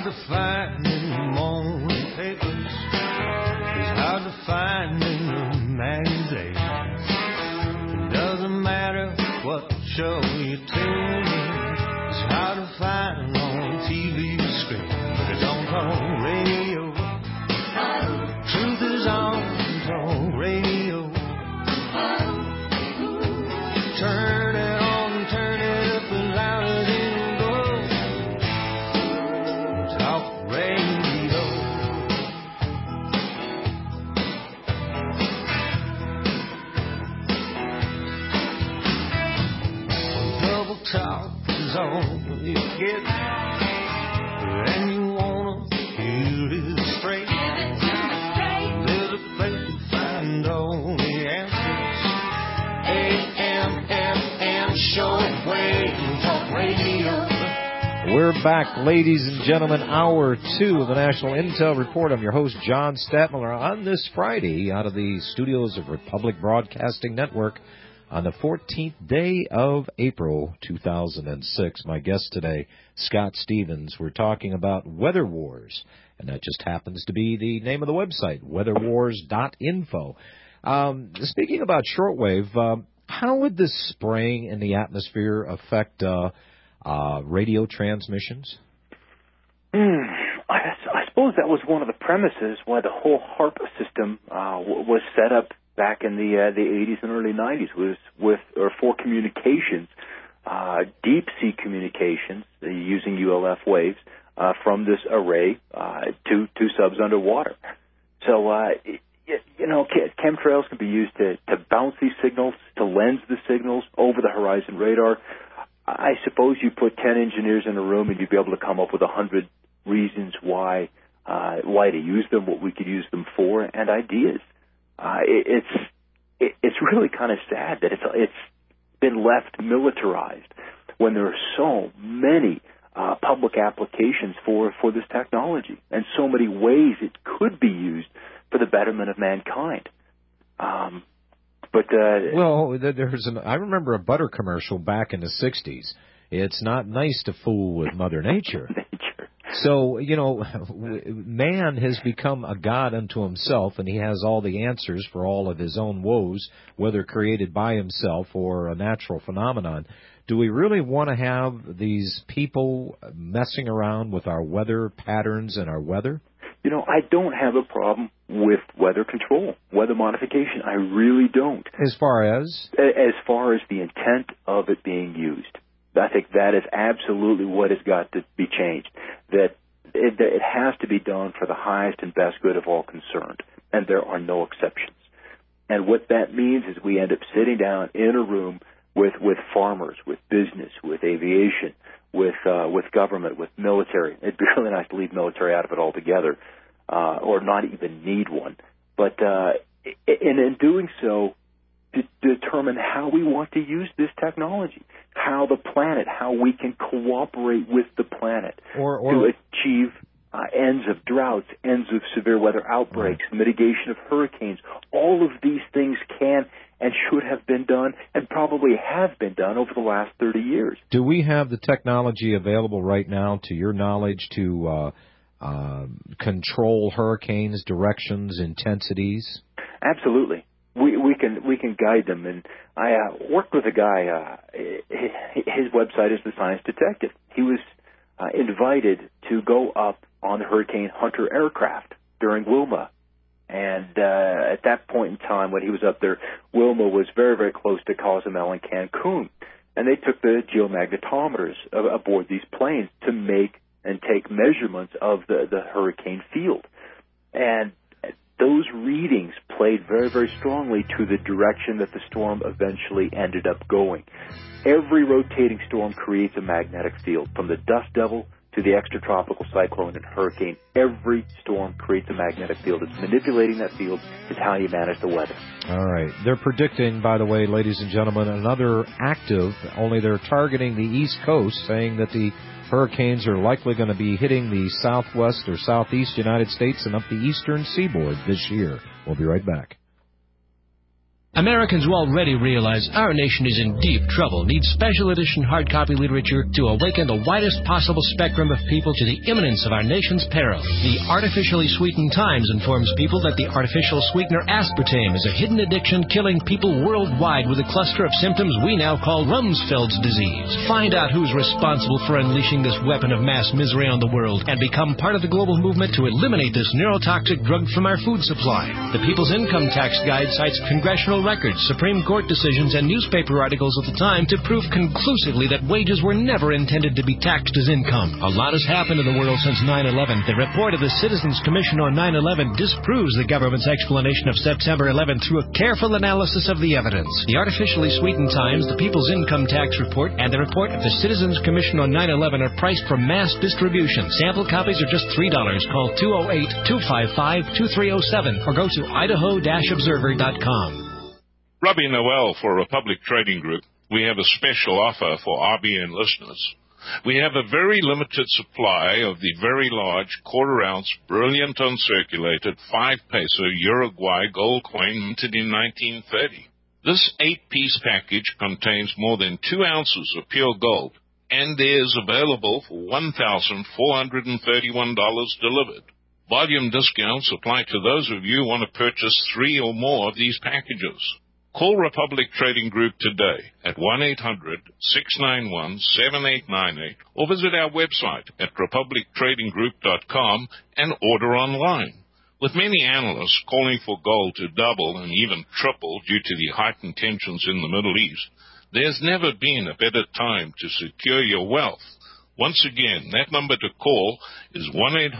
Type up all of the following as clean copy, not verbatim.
to find in the morning papers. It's hard to find in the magazines. It doesn't matter what show you tune in. It's hard to find on TV screen, but it's on talk radio. Truth is on talk radio. Turn it on, turn it up as loud as it goes. Talk radio. Double talk is all you get, and you wanna hear it straight. There's a place to find all the answers. AM shortwave talk radio. We're back, ladies and gentlemen. Hour 2 of the National Intel Report. I'm your host, John Stadtmiller, on this Friday out of the studios of Republic Broadcasting Network on the 14th day of April 2006. My guest today, Scott Stevens. We're talking about Weather Wars, and that just happens to be the name of the website, weatherwars.info. Speaking about shortwave, how would this spraying in the atmosphere affect radio transmissions? I suppose that was one of the premises why the whole HARP system was set up back in the 80s and early 90s, was for communications, deep sea communications using ULF waves from this array to subs underwater. So chemtrails can be used to bounce these signals, to lens the signals over the horizon radar. I suppose you put 10 engineers in a room and you'd be able to come up with 100 reasons why to use them, what we could use them for, and ideas. It's really kind of sad that it's been left militarized when there are so many public applications for this technology and so many ways it could be used for the betterment of mankind. I remember a butter commercial back in the 60s. It's not nice to fool with Mother Nature. So, man has become a god unto himself, and he has all the answers for all of his own woes, whether created by himself or a natural phenomenon. Do we really want to have these people messing around with our weather patterns and our weather? I don't have a problem with weather control, weather modification. I really don't. As far as? As far as the intent of it being used. I think that is absolutely what has got to be changed. That it has to be done for the highest and best good of all concerned, and there are no exceptions. And what that means is we end up sitting down in a room with farmers, with business, with aviation, with government, with military. It'd be really nice to leave military out of it altogether, or not even need one. But in doing so, to determine how we want to use this technology, how we can cooperate with the planet to achieve ends of droughts, ends of severe weather outbreaks, mitigation of hurricanes. All of these things can and should have been done and probably have been done over the last 30 years. Do we have the technology available right now, to your knowledge, to control hurricanes, directions, intensities? Absolutely. We can guide them, and I worked with a guy. His website is The Science Detective. He was invited to go up on the Hurricane Hunter aircraft during Wilma, and at that point in time, when he was up there, Wilma was very, very close to Cozumel and Cancun, and they took the geomagnetometers aboard these planes to make and take measurements of the hurricane field, and those readings played very, very strongly to the direction that the storm eventually ended up going. Every rotating storm creates a magnetic field. From the dust devil to the extratropical cyclone and hurricane, every storm creates a magnetic field. It's manipulating that field is how you manage the weather. All right. They're predicting, by the way, ladies and gentlemen, another active, only they're targeting the East Coast, saying that the hurricanes are likely going to be hitting the southwest or southeast United States and up the eastern seaboard this year. We'll be right back. Americans will already realize our nation is in deep trouble, needs special edition hard copy literature to awaken the widest possible spectrum of people to the imminence of our nation's peril. The Artificially Sweetened Times informs people that the artificial sweetener aspartame is a hidden addiction killing people worldwide with a cluster of symptoms we now call Rumsfeld's disease. Find out who's responsible for unleashing this weapon of mass misery on the world and become part of the global movement to eliminate this neurotoxic drug from our food supply. The People's Income Tax Guide cites congressional records, Supreme Court decisions, and newspaper articles of the time to prove conclusively that wages were never intended to be taxed as income. A lot has happened in the world since 9/11. The report of the Citizens Commission on 9/11 disproves the government's explanation of September 11 through a careful analysis of the evidence. The Artificially Sweetened Times, the People's Income Tax Report, and the report of the Citizens Commission on 9/11 are priced for mass distribution. Sample copies are just $3. Call 208-255-2307 or go to idaho-observer.com. Robbie Noel for Republic Trading Group. We have a special offer for RBN listeners. We have a very limited supply of the very large quarter-ounce, brilliant uncirculated 5-peso Uruguay gold coin minted in 1930. This 8-piece package contains more than 2 ounces of pure gold and is available for $1,431 delivered. Volume discounts apply to those of you who want to purchase 3 or more of these packages. Call Republic Trading Group today at 1-800-691-7898 or visit our website at republictradinggroup.com and order online. With many analysts calling for gold to double and even triple due to the heightened tensions in the Middle East, there's never been a better time to secure your wealth. Once again, that number to call is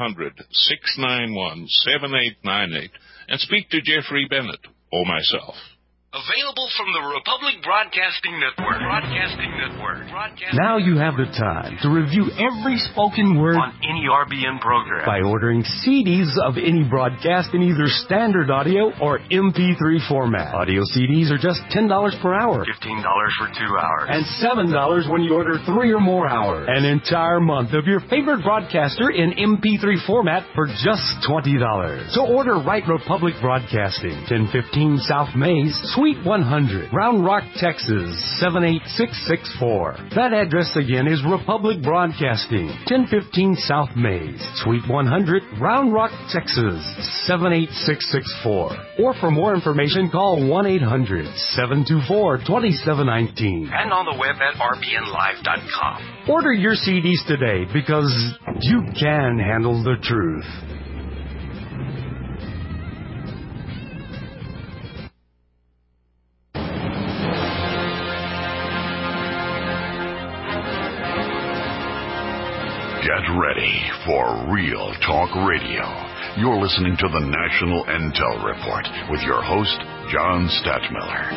1-800-691-7898 and speak to Jeffrey Bennett or myself. Available from the Republic Broadcasting Network. Now you have the time to review every spoken word On any RBN program. by ordering CDs of any broadcast in either standard audio or MP3 format. Audio CDs are just $10 per hour. $15 for 2 hours. And $7 when you order 3 or more hours. An entire month of your favorite broadcaster in MP3 format for just $20. So order right Republic Broadcasting, 1015 South Mays, Suite 100, Round Rock, Texas, 78664. That address again is Republic Broadcasting, 1015 South Mays, Suite 100, Round Rock, Texas, 78664. Or for more information, call 1-800-724-2719. And on the web at rbnlive.com. Order your CDs today because you can handle the truth. Get ready for Real Talk Radio. You're listening to the National Intel Report with your host, John Stadtmiller.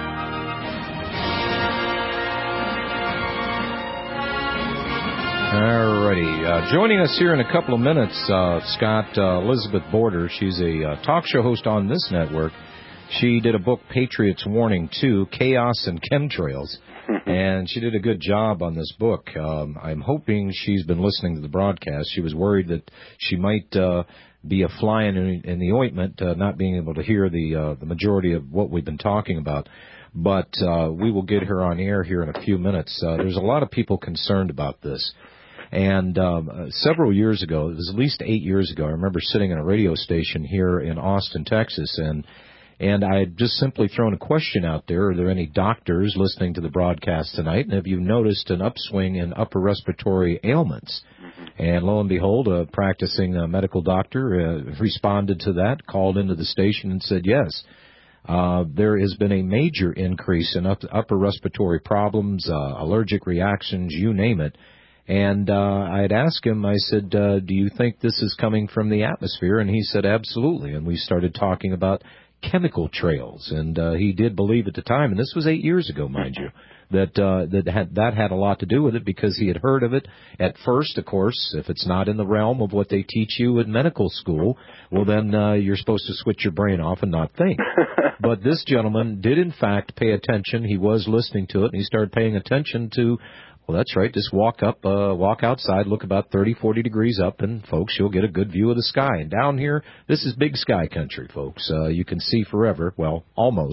Alrighty. Joining us here in a couple of minutes, Scott, Elizabeth Border. She's a talk show host on this network. She did a book, Patriots Warning 2, Chaos and Chemtrails. And she did a good job on this book. I'm hoping she's been listening to the broadcast. She was worried that she might be a fly in the ointment, not being able to hear the majority of what we've been talking about. But we will get her on air here in a few minutes. There's a lot of people concerned about this. And several years ago, it was at least 8 years ago, I remember sitting in a radio station here in Austin, Texas, and I had just simply thrown a question out there. Are there any doctors listening to the broadcast tonight? And have you noticed an upswing in upper respiratory ailments? And lo and behold, a practicing medical doctor responded to that, called into the station and said, yes, there has been a major increase in upper respiratory problems, allergic reactions, you name it. And I had asked him, I said, do you think this is coming from the atmosphere? And he said, absolutely. And we started talking about chemical trails, and he did believe at the time, and this was 8 years ago, mind you, that had a lot to do with it because he had heard of it at first. Of course, if it's not in the realm of what they teach you in medical school, well, then you're supposed to switch your brain off and not think. But this gentleman did, in fact, pay attention. He was listening to it, and he started paying attention to, well, that's right, just walk outside, look about 30, 40 degrees up, and, folks, you'll get a good view of the sky. And down here, this is big sky country, folks. You can see forever, well, almost.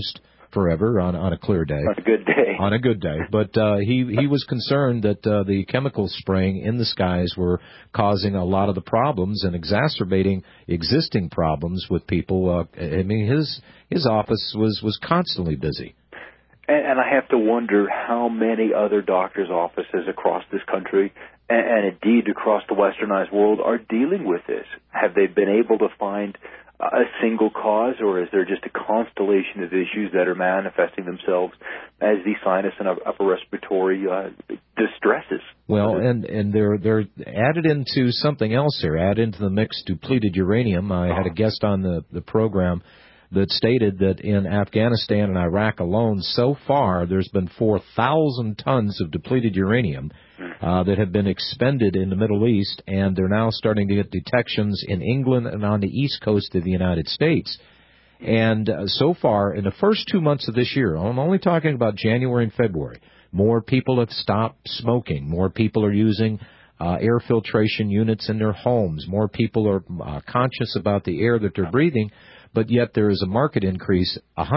forever on a clear day. On a good day. On a good day. But he was concerned that the chemical spraying in the skies were causing a lot of the problems and exacerbating existing problems with people. I mean, his office was constantly busy. And I have to wonder how many other doctors' offices across this country and indeed across the westernized world are dealing with this. Have they been able to find a single cause, or is there just a constellation of issues that are manifesting themselves as the sinus and upper respiratory distresses? Well, and they're added into something else here, added into the mix depleted uranium. I had a guest on the program that stated that in Afghanistan and Iraq alone, so far, there's been 4,000 tons of depleted uranium that have been expended in the Middle East, and they're now starting to get detections in England and on the east coast of the United States. And so far, in the first 2 months of this year, I'm only talking about January and February, more people have stopped smoking. More people are using air filtration units in their homes. More people are conscious about the air that they're breathing. But yet there is a market increase,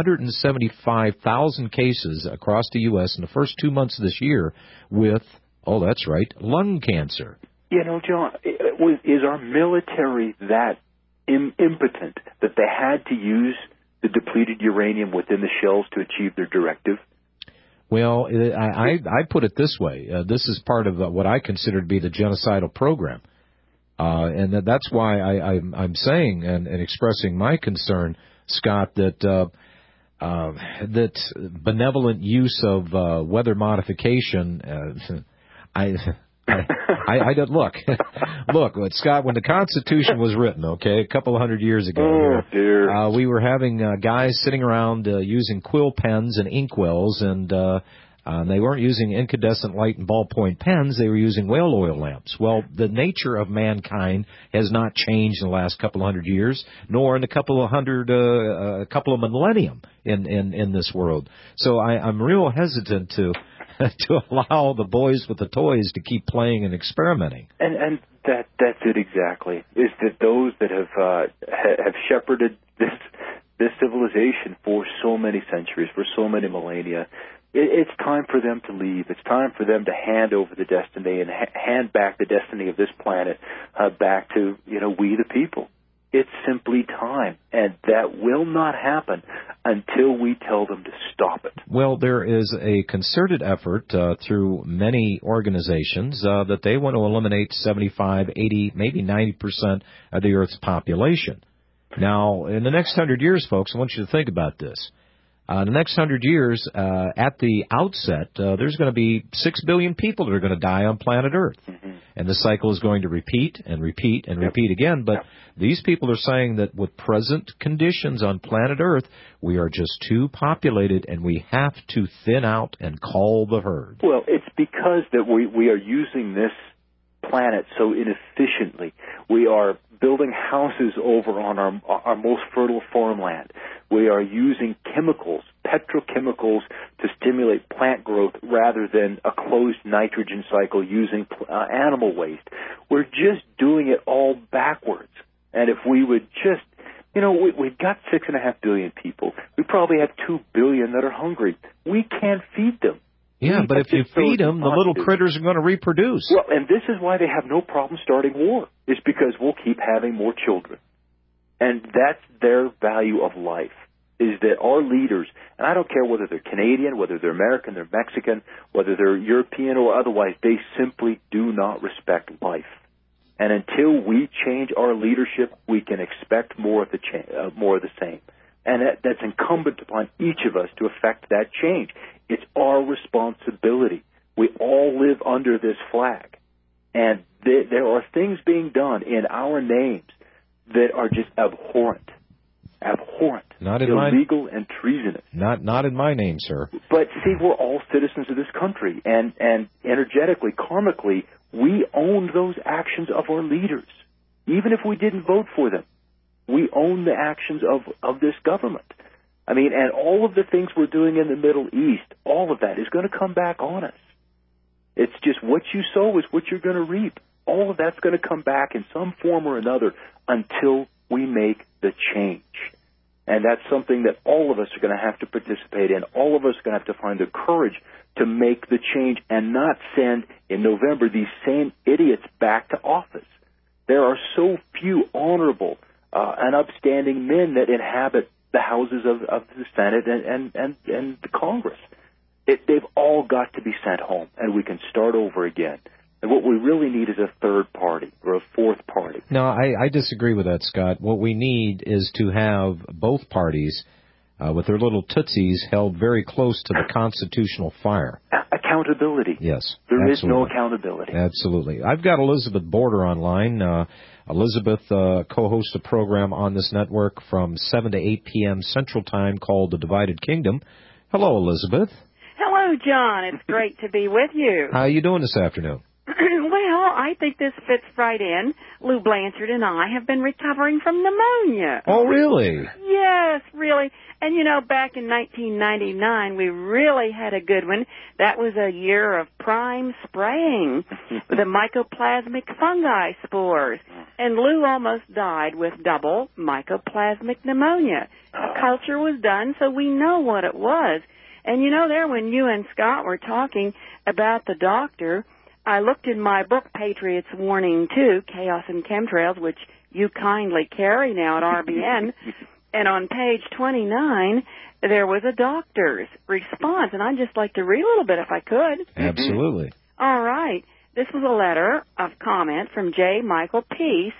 175,000 cases across the U.S. in the first 2 months of this year with, oh, that's right, lung cancer. You know, John, is our military that impotent that they had to use the depleted uranium within the shells to achieve their directive? Well, I put it this way. This is part of what I consider to be the genocidal program. And that's why I'm saying and expressing my concern, Scott, that that benevolent use of weather modification. I don't look, Scott. When the Constitution was written, okay, a couple of 100 years ago, we were having guys sitting around using quill pens and inkwells, and they weren't using incandescent light and ballpoint pens. They were using whale oil lamps. Well, the nature of mankind has not changed in the last couple of 100 years, nor in a couple of millennium in this world. So I'm real hesitant to allow the boys with the toys to keep playing and experimenting. And that's it exactly. Is that those that have shepherded this civilization for so many centuries, for so many millennia. It's time for them to leave. It's time for them to hand over the destiny and hand back the destiny of this planet back to, we the people. It's simply time, and that will not happen until we tell them to stop it. Well, there is a concerted effort through many organizations that they want to eliminate 75, 80, maybe 90% of the Earth's population. Now, in the next 100 years, folks, I want you to think about this. The next 100 years, at the outset, there's going to be 6 billion people that are going to die on planet Earth. Mm-hmm. And the cycle is going to repeat and repeat and repeat again. But these people are saying that with present conditions on planet Earth, we are just too populated and we have to thin out and cull the herd. Well, it's because that we are using this planet so inefficiently. We are building houses over on our most fertile farmland. We are using chemicals, petrochemicals, to stimulate plant growth rather than a closed nitrogen cycle using animal waste. We're just doing it all backwards. And if we would just, we've got 6.5 billion people. We probably have 2 billion that are hungry. We can't feed them. Yeah, but if you feed them, the little critters are going to reproduce. Well, and this is why they have no problem starting war. It's because we'll keep having more children. And that's their value of life, is that our leaders, and I don't care whether they're Canadian, whether they're American, they're Mexican, whether they're European or otherwise, they simply do not respect life. And until we change our leadership, we can expect more of the same. And that's incumbent upon each of us to effect that change. It's our responsibility. We all live under this flag. And there are things being done in our names that are just abhorrent. Illegal and treasonous. Not in my name, sir. But see, we're all citizens of this country, and energetically, karmically, we own those actions of our leaders, even if we didn't vote for them. We own the actions of this government. I mean, and all of the things we're doing in the Middle East, all of that is going to come back on us. It's just what you sow is what you're going to reap. All of that's going to come back in some form or another until we make the change. And that's something that all of us are going to have to participate in. All of us are going to have to find the courage to make the change and not send, in November, these same idiots back to office. There are so few honorable and upstanding men that inhabit the houses of the Senate and the Congress. They've all got to be sent home, and we can start over again. And what we really need is a third party or a fourth party. No, I disagree with that, Scott. What we need is to have both parties with their little tootsies held very close to the constitutional fire. Accountability. Yes. There absolutely. is no accountability. Absolutely. I've got Elizabeth Border online. Elizabeth co-hosts a program on this network from 7 to 8 p.m. Central Time called The Divided Kingdom. Hello, Elizabeth. Hello, John. It's great to be with you. How are you doing this afternoon? Well, I think this fits right in. Lou Blanchard and I have been recovering from pneumonia. Oh, really? Yes, really. And, you know, back in 1999, we really had a good one. That was a year of prime spraying the mycoplasmic fungi spores. And Lou almost died with double mycoplasmic pneumonia. A culture was done, so we know what it was. And, you know, there when you and Scott were talking about the doctor, I looked in my book, Patriots Warning 2, Chaos and Chemtrails, which you kindly carry now at RBN, and on page 29, there was a doctor's response, and I'd just like to read a little bit if I could. Absolutely. All right. This was a letter of comment from J. Michael Peace,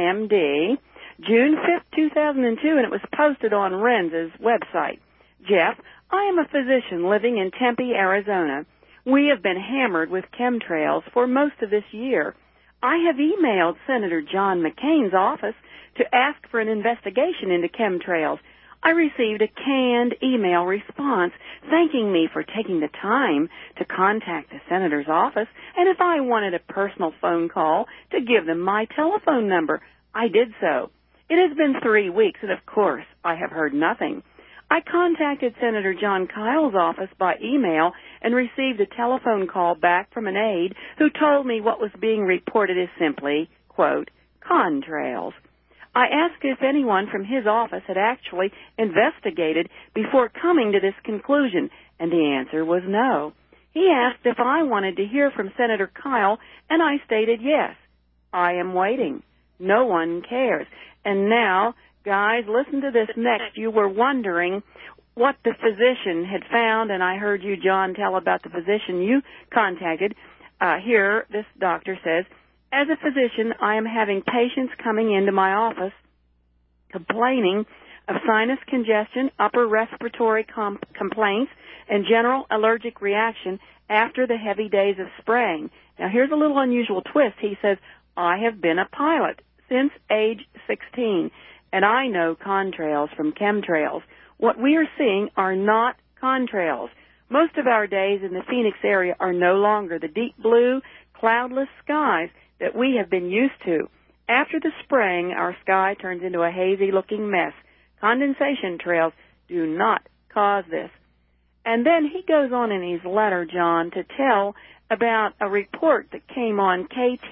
NMD, June 5th, 2002, and it was posted on RENZ's website. Jeff, I am a physician living in Tempe, Arizona. We have been hammered with chemtrails for most of this year. I have emailed Senator John McCain's office to ask for an investigation into chemtrails. I received a canned email response thanking me for taking the time to contact the senator's office, and if I wanted a personal phone call, to give them my telephone number. I did so. It has been 3 weeks, and of course, I have heard nothing. I contacted Senator John Kyle's office by email and received a telephone call back from an aide who told me what was being reported is simply, quote, contrails. I asked if anyone from his office had actually investigated before coming to this conclusion, and the answer was no. He asked if I wanted to hear from Senator Kyle, and I stated yes. I am waiting. No one cares. And now, guys, listen to this next. You were wondering what the physician had found, and I heard you, John, tell about the physician you contacted. Here, this doctor says, as a physician, I am having patients coming into my office complaining of sinus congestion, upper respiratory complaints, and general allergic reaction after the heavy days of spraying. Now, here's a little unusual twist. He says, I have been a pilot since age 16, and I know contrails from chemtrails. What we are seeing are not contrails. Most of our days in the Phoenix area are no longer the deep blue, cloudless skies that we have been used to. After the spraying, our sky turns into a hazy-looking mess. Condensation trails do not cause this. And then he goes on in his letter, John, to tell about a report that came on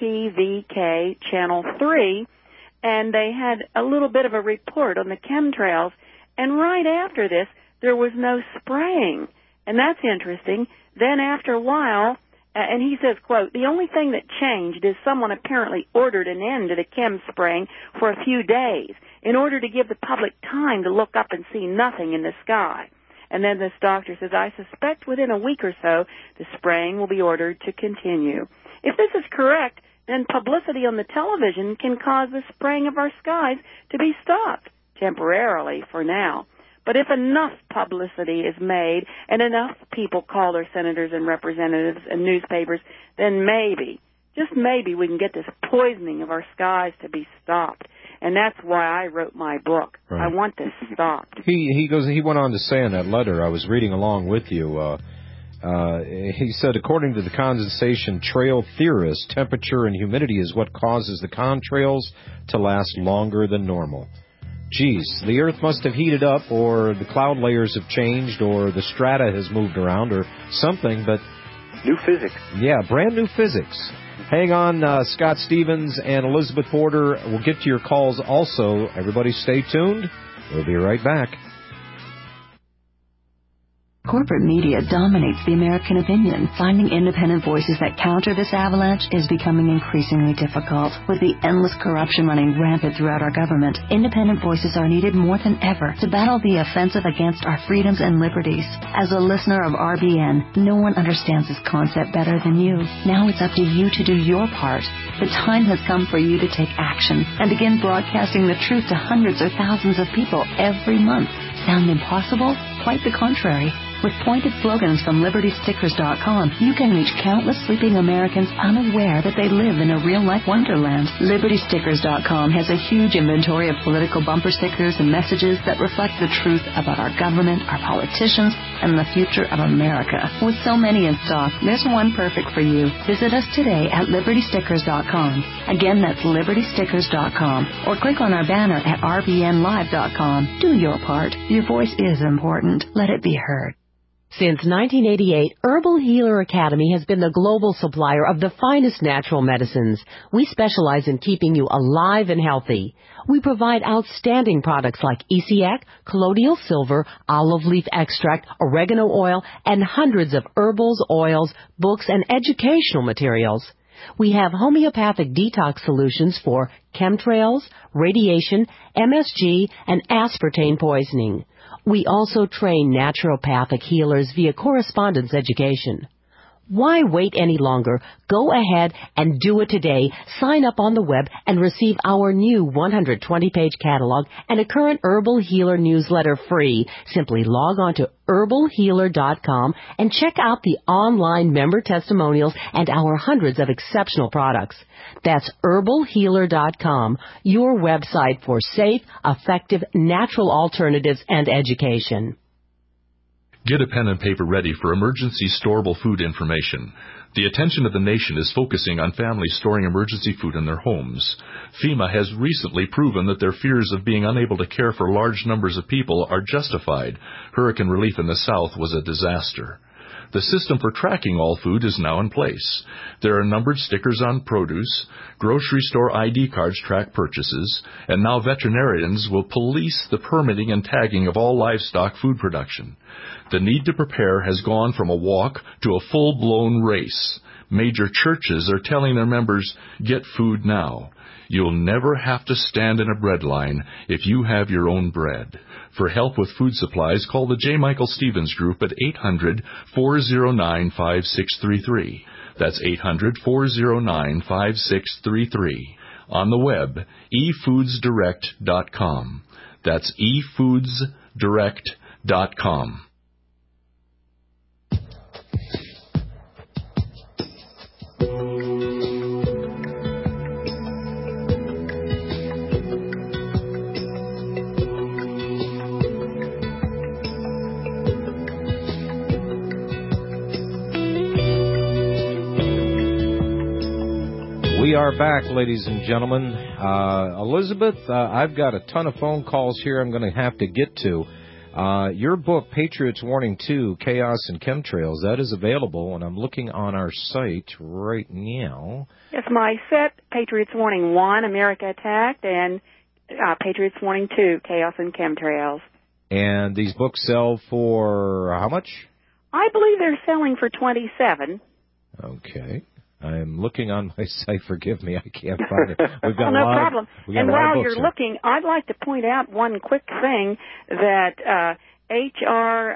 KTVK Channel 3, and they had a little bit of a report on the chemtrails, and right after this, there was no spraying. And that's interesting. Then after a while, and he says, quote, the only thing that changed is someone apparently ordered an end to the chem spraying for a few days in order to give the public time to look up and see nothing in the sky. And then this doctor says, I suspect within a week or so, the spraying will be ordered to continue. If this is correct, then publicity on the television can cause the spraying of our skies to be stopped, temporarily for now. But if enough publicity is made and enough people call their senators and representatives and newspapers, then maybe, just maybe, we can get this poisoning of our skies to be stopped. And that's why I wrote my book. Right. I want this stopped. He went on to say in that letter, I was reading along with you, he said, according to the condensation trail theorists, temperature and humidity is what causes the contrails to last longer than normal. Geez, the Earth must have heated up, or the cloud layers have changed, or the strata has moved around, or something, but... New physics. Yeah, brand new physics. Hang on, Scott Stevens and Elizabeth Porter. We'll get to your calls also. Everybody stay tuned. We'll be right back. Corporate media dominates the American opinion. Finding independent voices that counter this avalanche is becoming increasingly difficult. With the endless corruption running rampant throughout our government, independent voices are needed more than ever to battle the offensive against our freedoms and liberties. As a listener of RBN, no one understands this concept better than you. Now it's up to you to do your part. The time has come for you to take action and begin broadcasting the truth to hundreds or thousands of people every month. Sound impossible? Quite the contrary. With pointed slogans from LibertyStickers.com, you can reach countless sleeping Americans unaware that they live in a real-life wonderland. LibertyStickers.com has a huge inventory of political bumper stickers and messages that reflect the truth about our government, our politicians, and the future of America. With so many in stock, there's one perfect for you. Visit us today at LibertyStickers.com. Again, that's LibertyStickers.com. Or click on our banner at RBNLive.com. Do your part. Your voice is important. Let it be heard. Since 1988, Herbal Healer Academy has been the global supplier of the finest natural medicines. We specialize in keeping you alive and healthy. We provide outstanding products like ECX, colloidal silver, olive leaf extract, oregano oil, and hundreds of herbals, oils, books, and educational materials. We have homeopathic detox solutions for chemtrails, radiation, MSG, and aspartame poisoning. We also train naturopathic healers via correspondence education. Why wait any longer? Go ahead and do it today. Sign up on the web and receive our new 120-page catalog and a current Herbal Healer newsletter free. Simply log on to herbalhealer.com and check out the online member testimonials and our hundreds of exceptional products. That's herbalhealer.com, your website for safe, effective, natural alternatives and education. Get a pen and paper ready for emergency storable food information. The attention of the nation is focusing on families storing emergency food in their homes. FEMA has recently proven that their fears of being unable to care for large numbers of people are justified. Hurricane relief in the South was a disaster. The system for tracking all food is now in place. There are numbered stickers on produce, grocery store ID cards track purchases, and now veterinarians will police the permitting and tagging of all livestock food production. The need to prepare has gone from a walk to a full-blown race. Major churches are telling their members, get food now. You'll never have to stand in a bread line if you have your own bread. For help with food supplies, call the J. Michael Stevens Group at 800-409-5633. That's 800-409-5633. On the web, efoodsdirect.com. That's efoodsdirect.com. We are back, ladies and gentlemen. Elizabeth, I've got a ton of phone calls here I'm going to have to get to. Your book, Patriots Warning 2, Chaos and Chemtrails, that is available, and I'm looking on our site right now. Yes, my set, Patriots Warning 1, America Attacked, and Patriots Warning 2, Chaos and Chemtrails. And these books sell for how much? I believe they're selling for $27. Okay. I'm looking on my site. Forgive me, I can't find it. We've got no problem. And while you're looking, I'd like to point out one quick thing that H.R.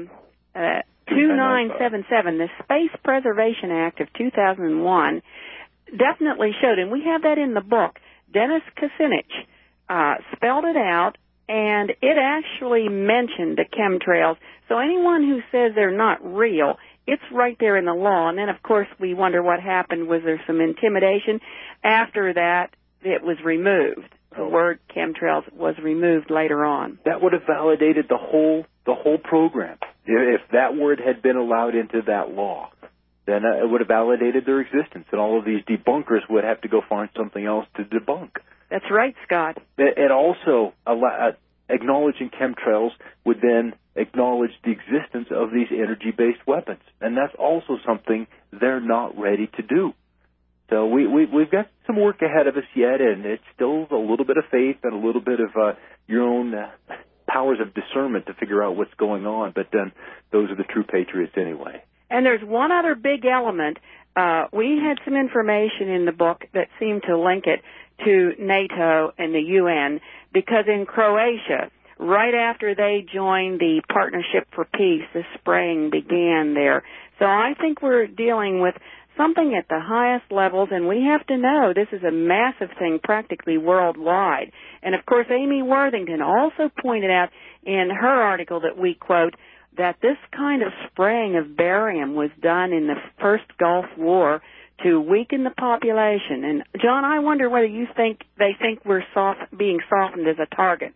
2977, the Space Preservation Act of 2001, definitely showed, and we have that in the book. Dennis Kucinich spelled it out, and it actually mentioned the chemtrails. So anyone who says they're not real, it's right there in the law. And then, of course, we wonder what happened. Was there some intimidation? After that, it was removed. The word chemtrails was removed later on. That would have validated the whole program. If that word had been allowed into that law, then it would have validated their existence, and all of these debunkers would have to go find something else to debunk. That's right, Scott. And also, acknowledging chemtrails would then acknowledge the existence of these energy-based weapons. And that's also something they're not ready to do. So we've got some work ahead of us yet, and it's still a little bit of faith and a little bit of your own powers of discernment to figure out what's going on. But then those are the true patriots anyway. And there's one other big element. We had some information in the book that seemed to link it to NATO and the UN, because in Croatia, right after they joined the Partnership for Peace, the spraying began there. So I think we're dealing with something at the highest levels, and we have to know this is a massive thing practically worldwide. And, of course, Amy Worthington also pointed out in her article that we quote that this kind of spraying of barium was done in the first Gulf War to weaken the population. And, John, I wonder whether you think they think we're being softened as a target.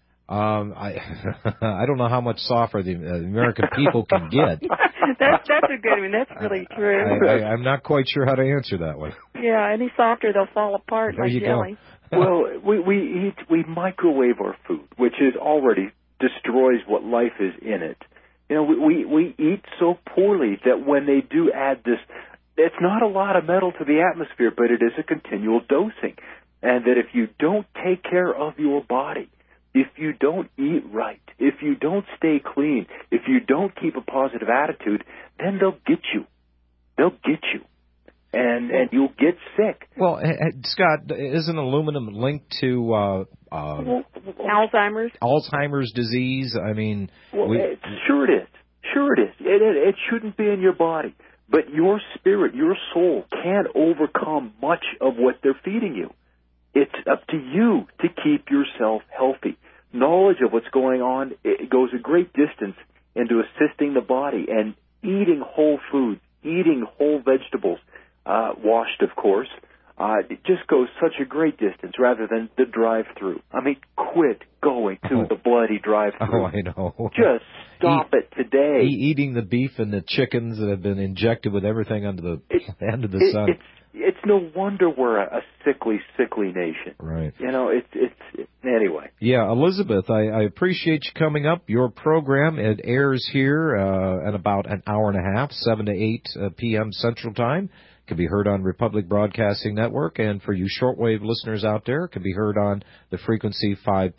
I don't know how much softer the American people can get. That's a good one. That's really true. I'm not quite sure how to answer that one. Yeah, any softer they'll fall apart there like you jelly. Go. Well, we microwave our food, which is already destroys what life is in it. You know, we eat so poorly that when they do add this, it's not a lot of metal to the atmosphere, but it is a continual dosing. And that if you don't take care of your body, if you don't eat right, if you don't stay clean, if you don't keep a positive attitude, then they'll get you. They'll get you. And you'll get sick. Well, Scott, isn't aluminum linked to Alzheimer's? Alzheimer's disease? I mean... Sure it is. Sure it is. It shouldn't be in your body. But your spirit, your soul, can't overcome much of what they're feeding you. It's up to you to keep yourself healthy. Knowledge of what's going on, it goes a great distance into assisting the body, and eating whole foods, eating whole vegetables, washed, of course, it just goes such a great distance rather than the drive-through. I mean, quit going to the bloody drive-through. Oh, I know. Just stop it today. Eating the beef and the chickens that have been injected with everything under the end of the sun. It's no wonder we're a sickly nation. Right. You know, it's anyway. Yeah, Elizabeth, I appreciate you coming up. Your program, it airs here at about an hour and a half, 7 to 8 p.m. Central Time. It can be heard on Republic Broadcasting Network, and for you shortwave listeners out there, it can be heard on the frequency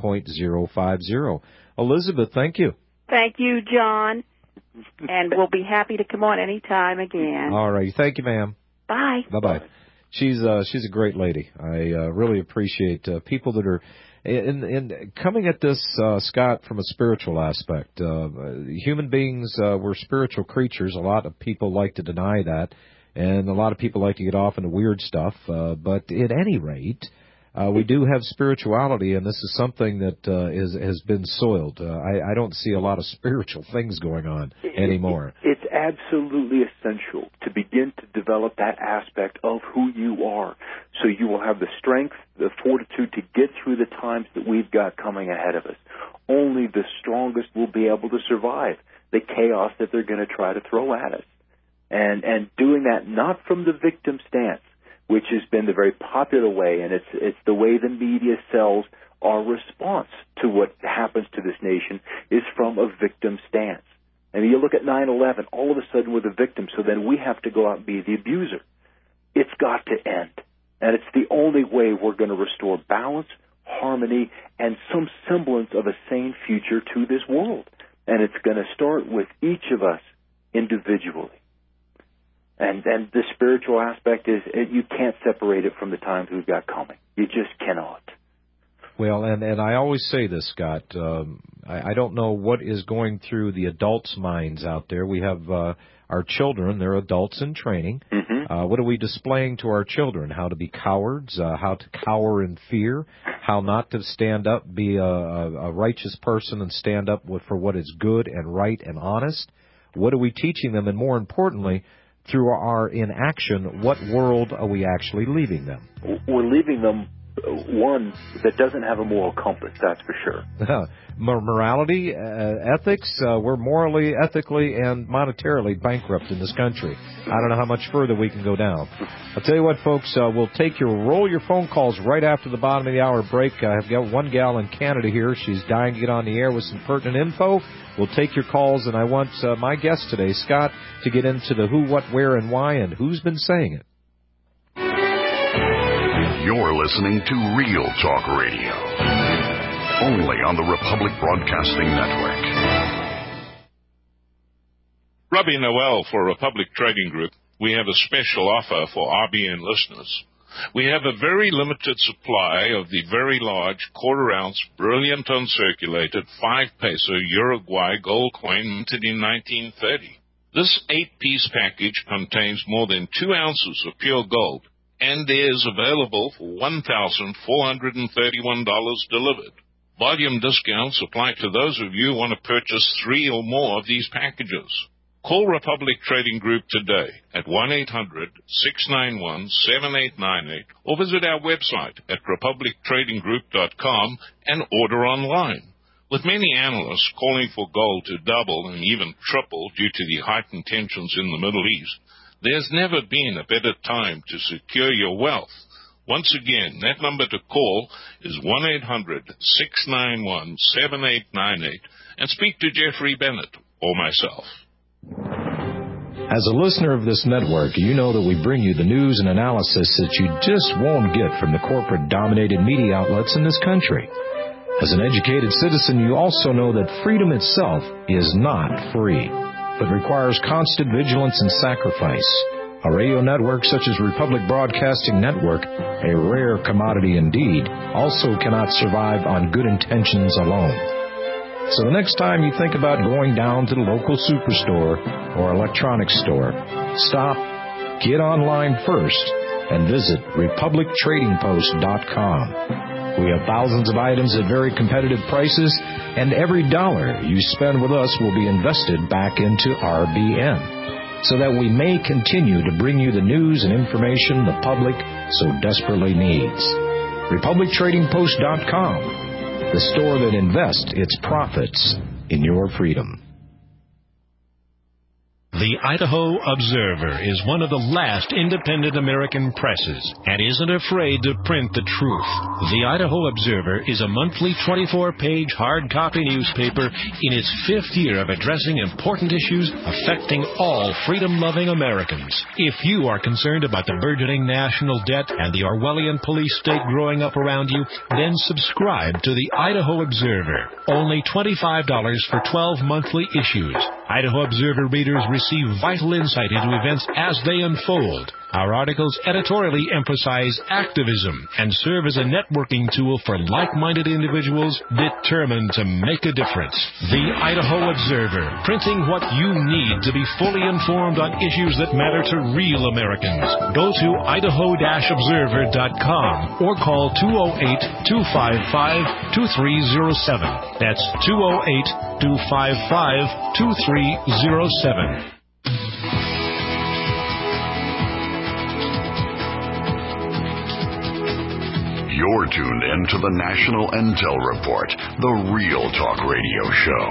5.050. Elizabeth, thank you. Thank you, John, and we'll be happy to come on any time again. All right. Thank you, ma'am. Bye. Bye-bye. She's a great lady. I really appreciate people that are in coming at this, Scott, from a spiritual aspect. Human beings, we're spiritual creatures. A lot of people like to deny that, and a lot of people like to get off into weird stuff. But at any rate, we do have spirituality, and this is something that has been soiled. I don't see a lot of spiritual things going on anymore. It's absolutely essential to begin to develop that aspect of who you are, so you will have the strength, the fortitude to get through the times that we've got coming ahead of us. Only the strongest will be able to survive the chaos that they're going to try to throw at us. And doing that not from the victim stance, which has been the very popular way, and it's the way the media sells our response to what happens to this nation, is from a victim stance. And you look at 9/11, all of a sudden we're the victim, so then we have to go out and be the abuser. It's got to end. And it's the only way we're going to restore balance, harmony, and some semblance of a sane future to this world. And it's going to start with each of us individually. And the spiritual aspect is you can't separate it from the times we've got coming. You just cannot. Well, and I always say this, Scott. I don't know what is going through the adults' minds out there. We have our children. They're adults in training. Mm-hmm. What are we displaying to our children? How to be cowards, how to cower in fear, how not to stand up, be a righteous person and stand up for what is good and right and honest. What are we teaching them? And more importantly, through our inaction, what world are we actually leaving them? We're leaving them one that doesn't have a moral compass, that's for sure. Morality, ethics, we're morally, ethically, and monetarily bankrupt in this country. I don't know how much further we can go down. I'll tell you what, folks, we'll roll your phone calls right after the bottom of the hour break. I've got one gal in Canada here. She's dying to get on the air with some pertinent info. We'll take your calls, and I want my guest today, Scott, to get into the who, what, where, and why, and who's been saying it. You're listening to Real Talk Radio. only on the Republic Broadcasting Network. Robbie Noel for Republic Trading Group. We have a special offer for RBN listeners. We have a very limited supply of the very large quarter-ounce, brilliant uncirculated 5-peso Uruguay gold coin minted in 1930. This 8-piece package contains more than 2 ounces of pure gold and is available for $1,431 delivered. Volume discounts apply to those of you who want to purchase 3 or more of these packages. Call Republic Trading Group today at 1-800-691-7898 or visit our website at republictradinggroup.com and order online. With many analysts calling for gold to double and even triple due to the heightened tensions in the Middle East, there's never been a better time to secure your wealth. Once again, that number to call is 1-800-691-7898 and speak to Jeffrey Bennett or myself. As a listener of this network, you know that we bring you the news and analysis that you just won't get from the corporate-dominated media outlets in this country. As an educated citizen, you also know that freedom itself is not free, but requires constant vigilance and sacrifice. A radio network such as Republic Broadcasting Network, a rare commodity indeed, also cannot survive on good intentions alone. So the next time you think about going down to the local superstore or electronics store, stop, get online first, and visit republictradingpost.com. We have thousands of items at very competitive prices, and every dollar you spend with us will be invested back into RBN, so that we may continue to bring you the news and information the public so desperately needs. republictradingpost.com. The store that invests its profits in your freedom. The Idaho Observer is one of the last independent American presses and isn't afraid to print the truth. The Idaho Observer is a monthly 24-page hard copy newspaper in its 5th year of addressing important issues affecting all freedom-loving Americans. If you are concerned about the burgeoning national debt and the Orwellian police state growing up around you, then subscribe to the Idaho Observer. Only $25 for 12 monthly issues. Idaho Observer readers receive vital insight into events as they unfold. Our articles editorially emphasize activism and serve as a networking tool for like-minded individuals determined to make a difference. The Idaho Observer, printing what you need to be fully informed on issues that matter to real Americans. Go to idaho-observer.com or call 208-255-2307. That's 208-255-2307. You're tuned in to the National Intel Report, the Real Talk Radio show.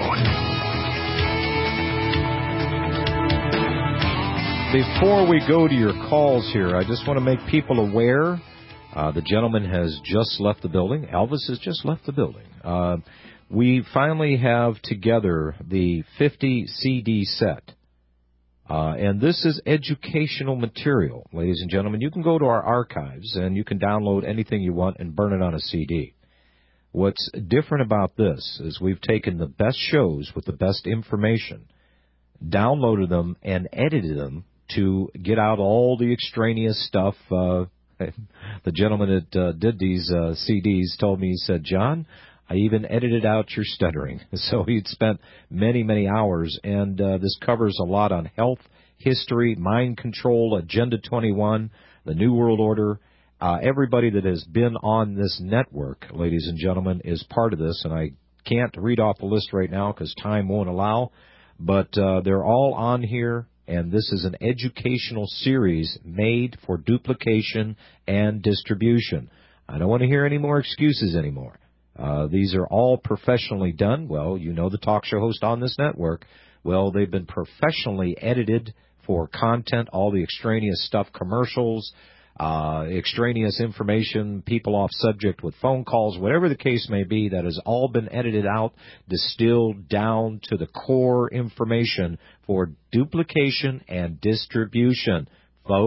Before we go to your calls here, I just want to make people aware. The gentleman has just left the building. Elvis has just left the building. We finally have together the 50 CD set. And this is educational material, ladies and gentlemen. You can go to our archives and you can download anything you want and burn it on a CD. What's different about this is we've taken the best shows with the best information, downloaded them, and edited them to get out all the extraneous stuff. The gentleman that did these CDs told me, he said, John, I even edited out your stuttering. So he'd spent many, many hours, and this covers a lot on health, history, mind control, Agenda 21, the New World Order. Everybody that has been on this network, ladies and gentlemen, is part of this, and I can't read off the list right now because time won't allow, but they're all on here, and this is an educational series made for duplication and distribution. I don't want to hear any more excuses anymore. These are all professionally done. Well, you know the talk show host on this network. Well, they've been professionally edited for content, all the extraneous stuff, commercials, extraneous information, people off subject with phone calls, whatever the case may be, that has all been edited out, distilled down to the core information for duplication and distribution. Folks,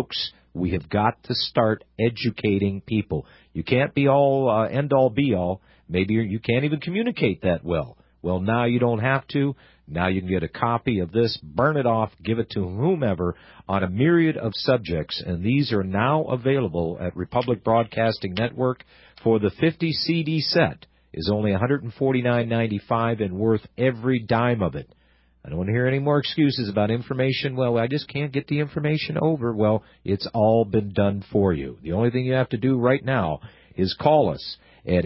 We have got to start educating people. You can't be all end-all, be-all. Maybe you can't even communicate that well. Well, now you don't have to. Now you can get a copy of this, burn it off, give it to whomever on a myriad of subjects. And these are now available at Republic Broadcasting Network. For the 50 CD set is only $149.95 and worth every dime of it. I don't want to hear any more excuses about information. Well, I just can't get the information over. Well, it's all been done for you. The only thing you have to do right now is call us at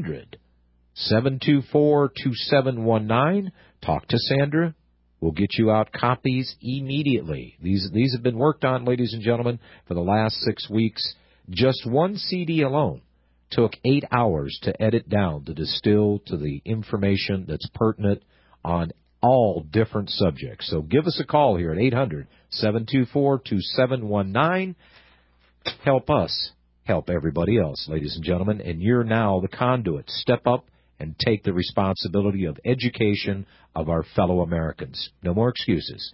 800-724-2719. Talk to Sandra. We'll get you out copies immediately. These have been worked on, ladies and gentlemen, for the last 6 weeks. Just one CD alone took 8 hours to edit down, to distill to the information that's pertinent on all different subjects. So give us a call here at 800-724-2719. Help us help everybody else, ladies and gentlemen, and you're now the conduit. Step up and take the responsibility of education of our fellow Americans. No more excuses.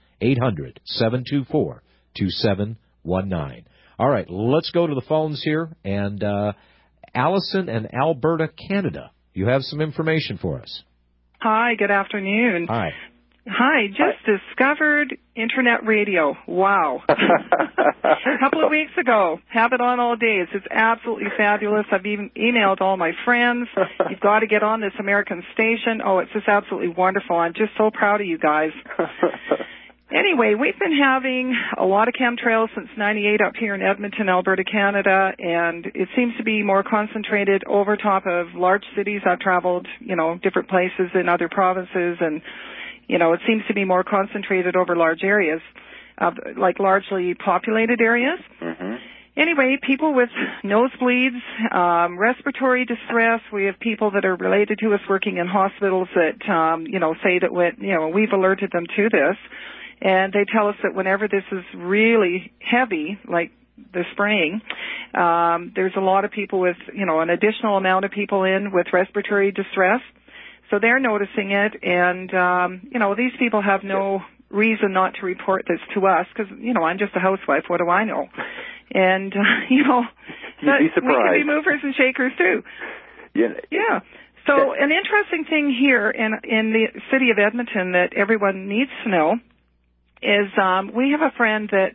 800-724-2719. All right, let's go to the phones here. And Allison in Alberta, Canada, you have some information for us. Hi, good afternoon. Hi. Hi, just discovered Internet radio. Wow. A couple of weeks ago. Have it on all day. It's just absolutely fabulous. I've even emailed all my friends. You've got to get on this American station. Oh, it's just absolutely wonderful. I'm just so proud of you guys. Anyway, we've been having a lot of chemtrails since '98 up here in Edmonton, Alberta, Canada, and it seems to be more concentrated over top of large cities. I've traveled, different places in other provinces, and, it seems to be more concentrated over large areas, like largely populated areas. Mm-hmm. Anyway, people with nosebleeds, respiratory distress. We have people that are related to us working in hospitals that, say that we've alerted them to this. And they tell us that whenever this is really heavy, like the spraying, there's a lot of people with, an additional amount of people in with respiratory distress. So they're noticing it, and, these people have no reason not to report this to us because, I'm just a housewife. What do I know? And, You'd be surprised. We can be movers and shakers too. Yeah. So an interesting thing here in the city of Edmonton that everyone needs to know is we have a friend that,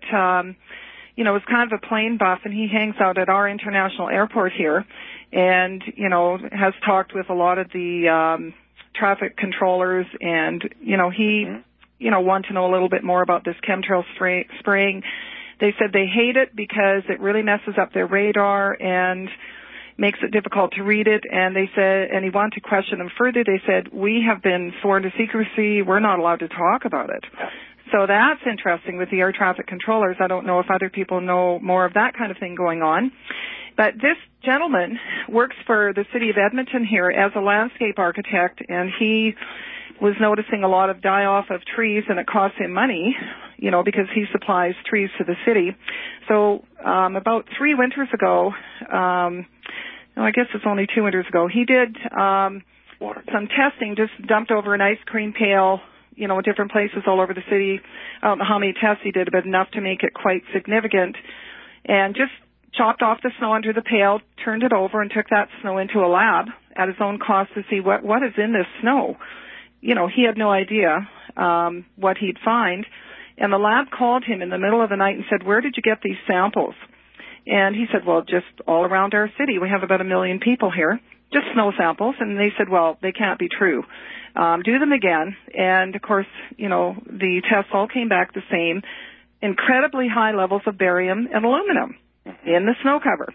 is kind of a plane buff, and he hangs out at our international airport here and, has talked with a lot of the traffic controllers, and, he, wanted to know a little bit more about this chemtrail spraying. They said they hate it because it really messes up their radar and makes it difficult to read it, and they said, and he wanted to question them further. They said, we have been sworn to secrecy. We're not allowed to talk about it. So that's interesting with the air traffic controllers. I don't know if other people know more of that kind of thing going on. But this gentleman works for the city of Edmonton here as a landscape architect, and he was noticing a lot of die-off of trees, and it costs him money, because he supplies trees to the city. So about 3 winters ago, I guess it's only 2 winters ago, he did some testing, just dumped over an ice cream pail, different places all over the city. I don't know how many tests he did, but enough to make it quite significant. And just chopped off the snow under the pail, turned it over, and took that snow into a lab at his own cost to see what is in this snow. He had no idea what he'd find. And the lab called him in the middle of the night and said, where did you get these samples? And he said, well, just all around our city. We have about 1 million people here, just snow samples. And they said, well, they can't be true. Do them again. And, of course, the tests all came back the same, incredibly high levels of barium and aluminum in the snow cover.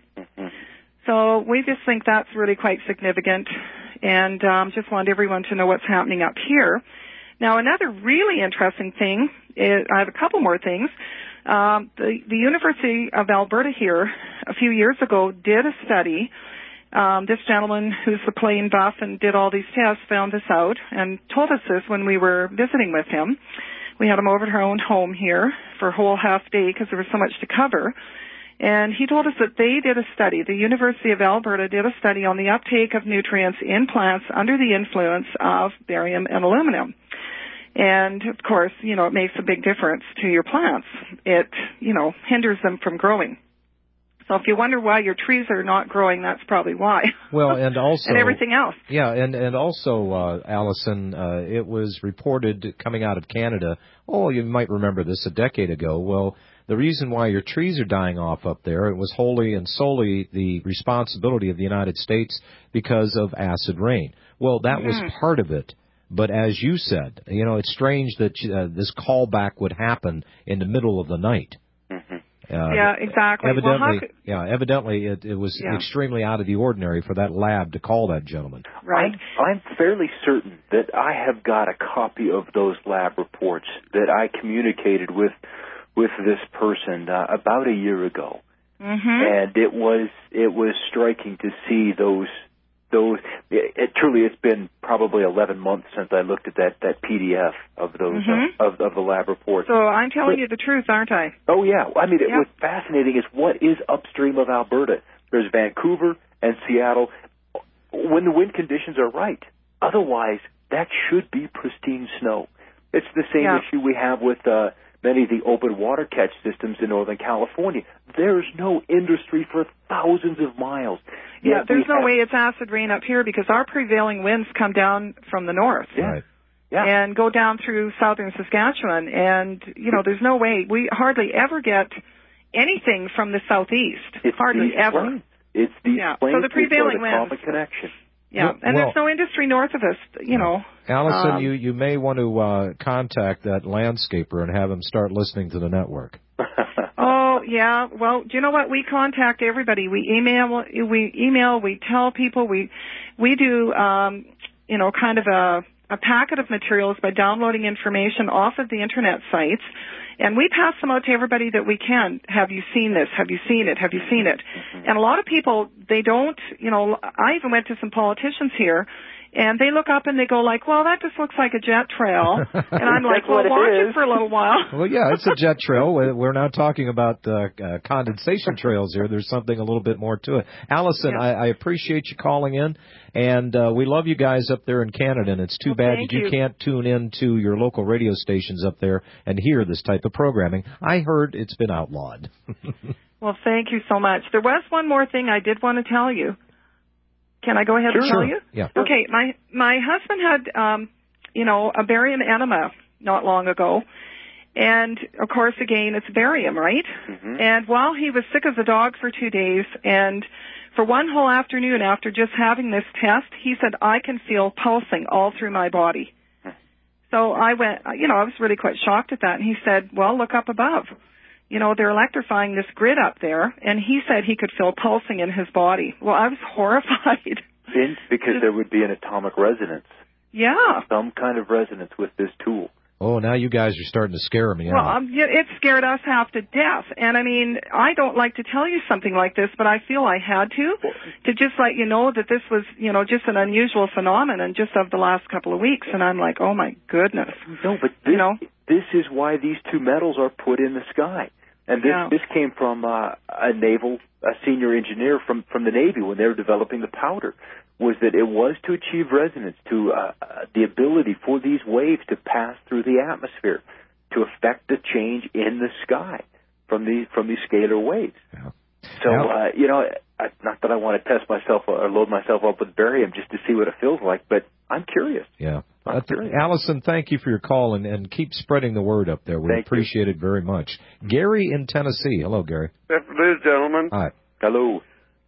So we just think that's really quite significant, and just want everyone to know what's happening up here. Now, another really interesting thing is, I have a couple more things. The University of Alberta here a few years ago did a study. This gentleman who's the plane buff and did all these tests found this out and told us this when we were visiting with him. We had him over at our own home here for a whole half day because there was so much to cover. And he told us that they did a study. The University of Alberta did a study on the uptake of nutrients in plants under the influence of barium and aluminum. And, of course, it makes a big difference to your plants. It, hinders them from growing. So if you wonder why your trees are not growing, that's probably why. Well, and also and everything else. Yeah, and also, Allison, it was reported coming out of Canada. Oh, you might remember this a decade ago. Well, the reason why your trees are dying off up there, it was wholly and solely the responsibility of the United States because of acid rain. Well, that was part of it. But as you said, it's strange that this callback would happen in the middle of the night. Yeah, exactly. Evidently, it was extremely out of the ordinary for that lab to call that gentleman. Right. I'm fairly certain that I have got a copy of those lab reports that I communicated with this person about a year ago, and it was striking to see those. Truly, it's been probably 11 months since I looked at that PDF of those of the lab reports. So I'm telling you the truth, aren't I? Oh yeah. I mean, what's fascinating is what is upstream of Alberta. There's Vancouver and Seattle when the wind conditions are right. Otherwise, that should be pristine snow. It's the same issue we have with many of the open water catch systems in Northern California. There's no industry for thousands of miles. Yeah, there's no way it's acid rain up here because our prevailing winds come down from the north. Yeah. And go down through southern Saskatchewan. And, there's no way. We hardly ever get anything from the southeast. Hardly ever. Plains. It's these plains. So the prevailing winds. The connection. Yeah, and there's no industry north of us, Allison, you may want to contact that landscaper and have him start listening to the network. Oh, yeah. Well, do you know what? We contact everybody. We email, we tell people, we do, kind of a packet of materials by downloading information off of the internet sites, and we pass them out to everybody that we can. Have you seen this? Have you seen it? Have you seen it? And a lot of people, they don't, I even went to some politicians here, and they look up and they go like, well, that just looks like a jet trail. And I'm like, well, watch it for a little while. Well, yeah, it's a jet trail. We're not talking about condensation trails here. There's something a little bit more to it. Allison, I appreciate you calling in, and we love you guys up there in Canada, and it's too bad that you can't tune in to your local radio stations up there and hear this type of programming. I heard it's been outlawed. Well, thank you so much. There was one more thing I did want to tell you. Can I go ahead and tell you? Yeah. Okay, my husband had, a barium enema not long ago. And, of course, again, it's barium, right? And while he was sick as a dog for 2 days, and for one whole afternoon after just having this test, he said, I can feel pulsing all through my body. So I went, I was really quite shocked at that. And he said, well, look up above. They're electrifying this grid up there, and he said he could feel pulsing in his body. Well, I was horrified. Because there would be an atomic resonance. Yeah. Some kind of resonance with this tool. Oh, now you guys are starting to scare me. Well, it scared us half to death. And, I mean, I don't like to tell you something like this, but I feel I had to just let you know that this was, just an unusual phenomenon just of the last couple of weeks. And I'm like, oh, my goodness. No, but this is why these two metals are put in the sky. And this came from a senior engineer from the Navy when they were developing the powder, was that it was to achieve resonance, to the ability for these waves to pass through the atmosphere, to affect the change in the sky from these scalar waves. Yeah. So, not that I want to test myself or load myself up with barium just to see what it feels like, but I'm curious. Yeah. Allison, thank you for your call, and keep spreading the word up there. We appreciate it very much. Gary in Tennessee. Hello, Gary. Good afternoon, gentlemen. Hi. Hello.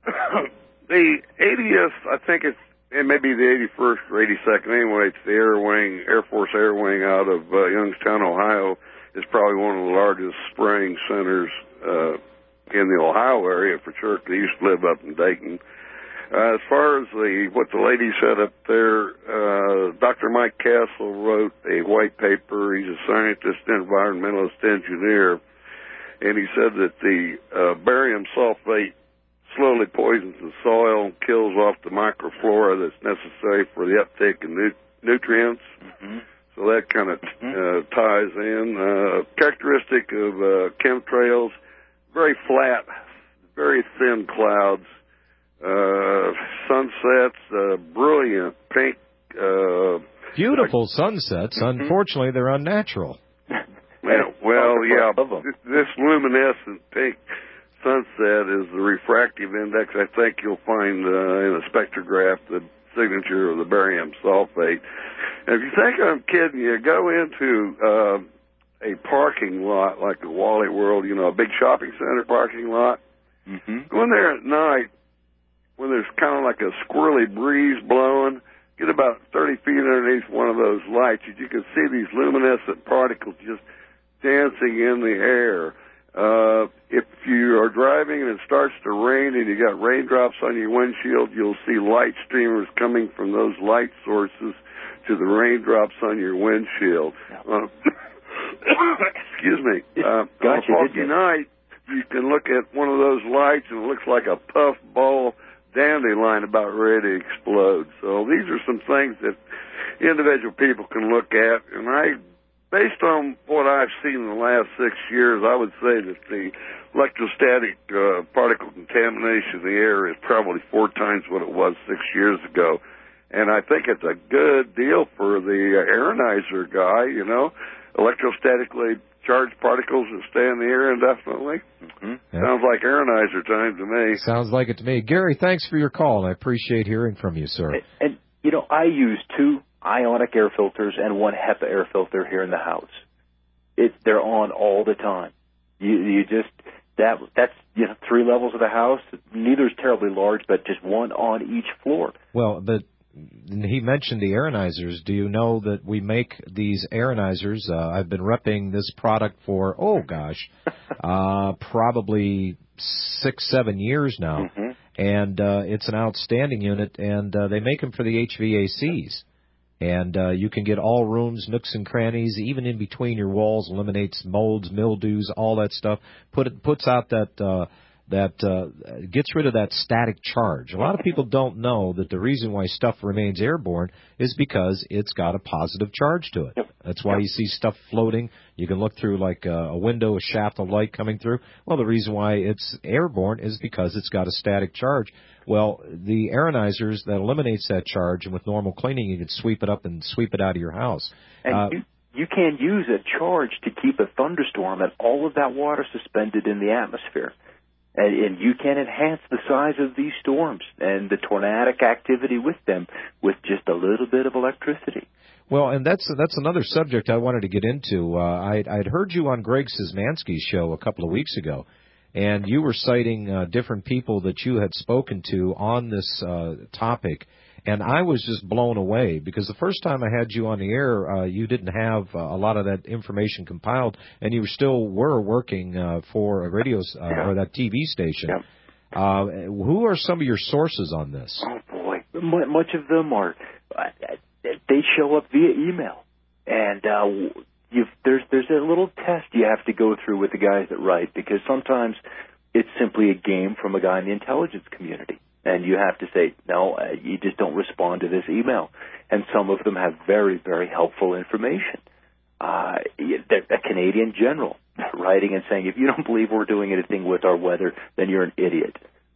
The 80th, I think it may be the 81st or 82nd. Anyway, it's the Air Force Air Wing out of Youngstown, Ohio. It's probably one of the largest spraying centers in the Ohio area for sure. They used to live up in Dayton. As far as what the lady said up there, Dr. Mike Castle wrote a white paper. He's a scientist, environmentalist engineer, and he said that the barium sulfate slowly poisons the soil, kills off the microflora that's necessary for the uptake of nutrients. So that kind of ties in. Characteristic of chemtrails, very flat, very thin clouds. Sunsets, brilliant pink. Beautiful sunsets. Unfortunately, they're unnatural. This luminescent pink sunset is the refractive index, I think you'll find in a spectrograph the signature of the barium sulfate. And if you think I'm kidding, you go into a parking lot like the Wally World, a big shopping center parking lot. Mm-hmm. Go in there at night when there's kind of like a squirrely breeze blowing. Get about 30 feet underneath one of those lights, and you can see these luminescent particles just dancing in the air. If you are driving and it starts to rain and you got raindrops on your windshield, you'll see light streamers coming from those light sources to the raindrops on your windshield. Excuse me. On a foggy night, you can look at one of those lights and it looks like a puff ball dandelion about ready to explode. So these are some things that individual people can look at, and based on what I've seen in the last 6 years, I would say that the electrostatic particle contamination in the air is probably 4 times what it was 6 years ago. And I think it's a good deal for the aeronizer guy, electrostatically charged particles that stay in the air indefinitely. Mm-hmm. Yeah. Sounds like aeronizer time to me. Sounds like it to me. Gary, thanks for your call, and I appreciate hearing from you, sir. And I use 2 ionic air filters and 1 HEPA air filter here in the house. They're on all the time. That's 3 levels of the house. Neither's terribly large, but just 1 on each floor. Well, but he mentioned the aeronizers. Do you know that we make these aeronizers? I've been repping this product for, probably 6-7 years now. Mm-hmm. And it's an outstanding unit, and they make them for the HVACs. And you can get all rooms, nooks and crannies, even in between your walls, eliminates molds, mildews, all that stuff. Puts out that gets rid of that static charge. A lot of people don't know that the reason why stuff remains airborne is because it's got a positive charge to it. Yep. That's why you see stuff floating. You can look through like a window, a shaft of light coming through. Well, the reason why it's airborne is because it's got a static charge. Well, the aeronizers, that eliminates that charge, and with normal cleaning, you can sweep it up and sweep it out of your house. And you can use a charge to keep a thunderstorm and all of that water suspended in the atmosphere. And you can enhance the size of these storms and the tornadic activity with them with just a little bit of electricity. Well, and that's another subject I wanted to get into. I'd heard you on Greg Szymanski's show a couple of weeks ago, and you were citing different people that you had spoken to on this topic. And I was just blown away because the first time I had you on the air, you didn't have a lot of that information compiled, and you still were working for a radio or that TV station. Yep. Who are some of your sources on this? Oh, boy. Much of them are, they show up via email. And there's a little test you have to go through with the guys that write, because sometimes it's simply a game from a guy in the intelligence community. And you have to say, no, you just don't respond to this email. And some of them have very, very helpful information. A Canadian general writing and saying, if you don't believe we're doing anything with our weather, then you're an idiot.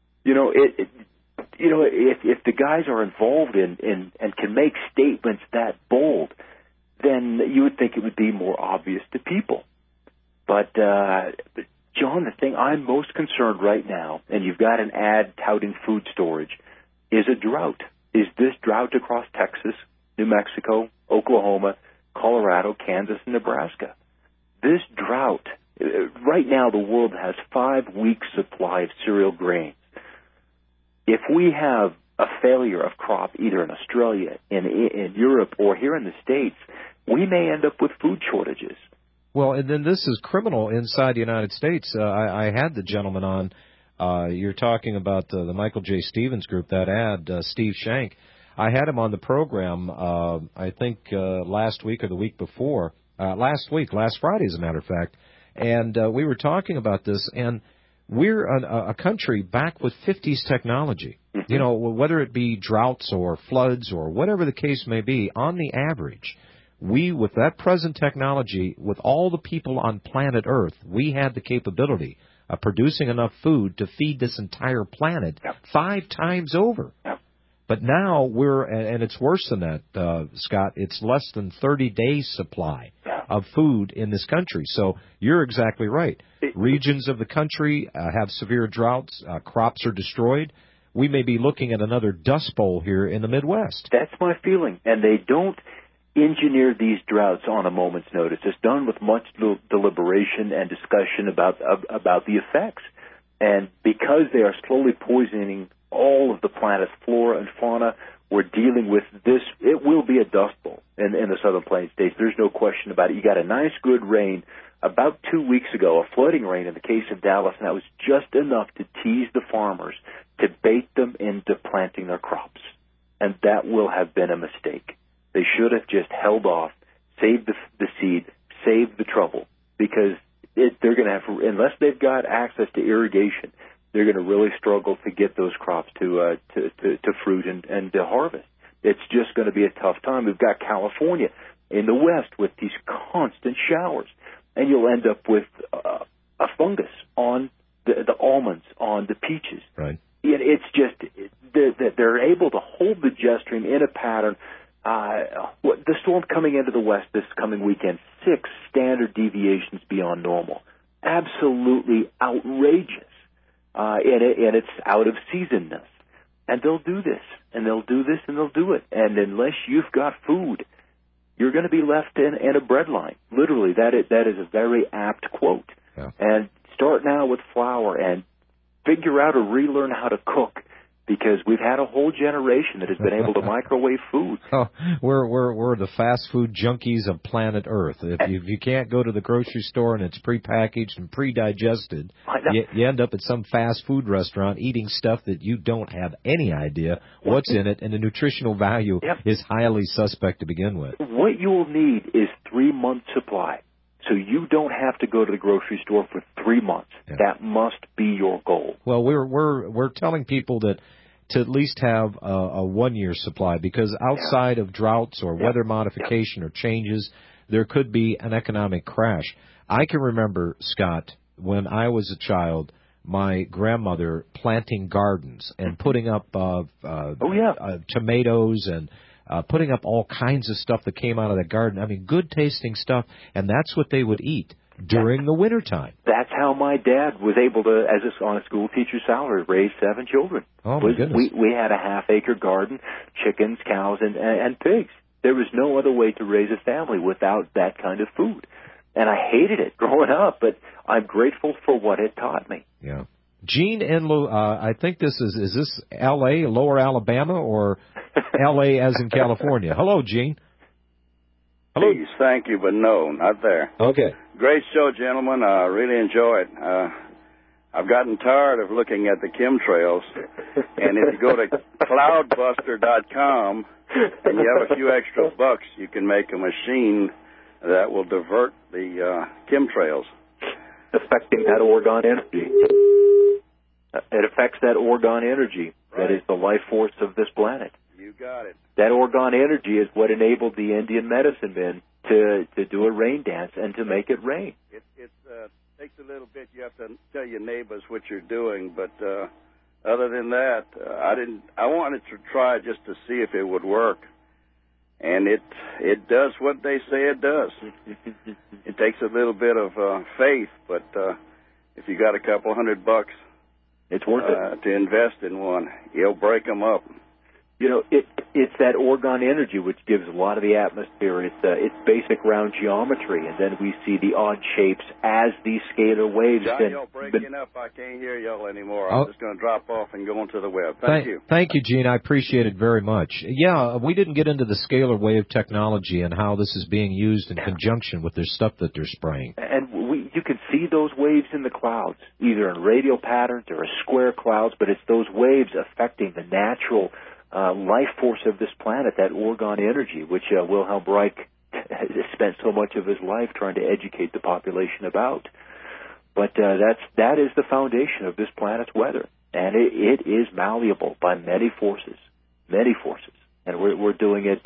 If the guys are involved in and can make statements that bold, then you would think it would be more obvious to people. But John, the thing I'm most concerned right now, and you've got an ad touting food storage, is a drought. Is this drought across Texas, New Mexico, Oklahoma, Colorado, Kansas, and Nebraska? This drought, right now the world has 5 weeks' supply of cereal grains. If we have a failure of crop either in Australia, in Europe, or here in the States, we may end up with food shortages. Well, and then this is criminal inside the United States. I had the gentleman on. You're talking about the Michael J. Stevens group, that ad, Steve Shank. I had him on the program, I think last week or the week before. Last Friday, as a matter of fact. And we were talking about this, and we're a country back with 50s technology. Mm-hmm. Whether it be droughts or floods or whatever the case may be, on the average, we, with that present technology, with all the people on planet Earth, we had the capability of producing enough food to feed this entire planet 5 times over. Yep. But now and it's worse than that, Scott, it's less than 30 days supply of food in this country. So you're exactly right. Regions of the country have severe droughts. Crops are destroyed. We may be looking at another Dust Bowl here in the Midwest. That's my feeling. And they don't engineer these droughts on a moment's notice. It's done with much deliberation and discussion about the effects. And because they are slowly poisoning all of the planet's flora and fauna, we're dealing with this. It will be a Dust Bowl in the Southern Plains states. There's no question about it. You got a nice, good rain about 2 weeks ago, a flooding rain in the case of Dallas, and that was just enough to tease the farmers, to bait them into planting their crops. And that will have been a mistake. They should have just held off, saved the seed, saved the trouble, because they're going to have, unless they've got access to irrigation, they're going to really struggle to get those crops to fruit and to harvest. It's just going to be a tough time. We've got California in the west with these constant showers, and you'll end up with a fungus on the almonds, on the peaches. Right. It's just they're able to hold the jet stream in a pattern. The storm coming into the west this coming weekend, 6 standard deviations beyond normal. Absolutely outrageous. And it's out of seasonness. And they'll do this, and they'll do this, and they'll do it. And unless you've got food, you're going to be left in a breadline. Literally, that is a very apt quote. Yeah. And start now with flour and figure out or relearn how to cook, because we've had a whole generation that has been able to microwave food. Oh, we're the fast food junkies of planet Earth. If you can't go to the grocery store and it's prepackaged and pre-digested, you end up at some fast food restaurant eating stuff that you don't have any idea what's in it, and the nutritional value is highly suspect to begin with. What you'll need is 3 months' supply. So you don't have to go to the grocery store for 3 months. Yeah. That must be your goal. Well, we're telling people that to at least have a 1 year supply, because outside of droughts or weather modification or changes, there could be an economic crash. I can remember, Scott, when I was a child, my grandmother planting gardens and putting up tomatoes and putting up all kinds of stuff that came out of the garden. I mean, good tasting stuff, and that's what they would eat during the wintertime. That's how my dad was able to, on a school teacher's salary, raise 7 children. Oh, my goodness. We had a half-acre garden, chickens, cows, and pigs. There was no other way to raise a family without that kind of food. And I hated it growing up, but I'm grateful for what it taught me. Yeah. Gene I think this is this L.A., Lower Alabama, or L.A. as in California? Hello, Gene. Hello. Please, thank you, but no, not there. Okay. Great show, gentlemen. I really enjoy it. I've gotten tired of looking at the chemtrails, and if you go to cloudbuster.com and you have a few extra bucks, you can make a machine that will divert the chemtrails. Affecting that Oregon energy. It affects that Oregon energy. Right. That is the life force of this planet. You got it. That Oregon energy is what enabled the Indian medicine men to do a rain dance and to make it rain. It takes a little bit. You have to tell your neighbors what you're doing, but other than that, I wanted to try just to see if it would work, and it does what they say it does. It takes a little bit of faith, but if you got a couple $100, it's worth it to invest in one. You'll break them up. You know, it's that Oregon energy which gives a lot of the atmosphere its basic round geometry, and then we see the odd shapes as these scalar waves. John, y'all breaking up. I can't hear y'all anymore. I'm just going to drop off and go onto the web. Thank you. Thank you, Gene. I appreciate it very much. Yeah, we didn't get into the scalar wave technology and how this is being used in conjunction with their stuff that they're spraying. And you can see those waves in the clouds, either in radial patterns or as square clouds, but it's those waves affecting the natural life force of this planet, that Oregon energy, which Wilhelm Reich spent so much of his life trying to educate the population about. But that is the foundation of this planet's weather, and it is malleable by many forces, and we're doing it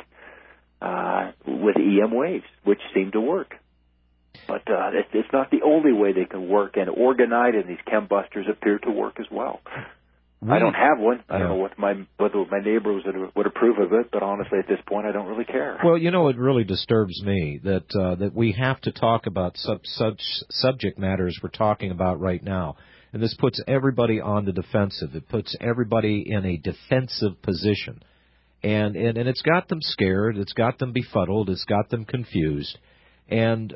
with EM waves, which seem to work. But it's not the only way they can work, and orgonite and these chembusters appear to work as well. I don't have one. I don't know whether my neighbors would approve of it, but honestly, at this point, I don't really care. Well, it really disturbs me that we have to talk about such subject matters we're talking about right now. And this puts everybody on the defensive. It puts everybody in a defensive position. And it's got them scared. It's got them befuddled. It's got them confused. And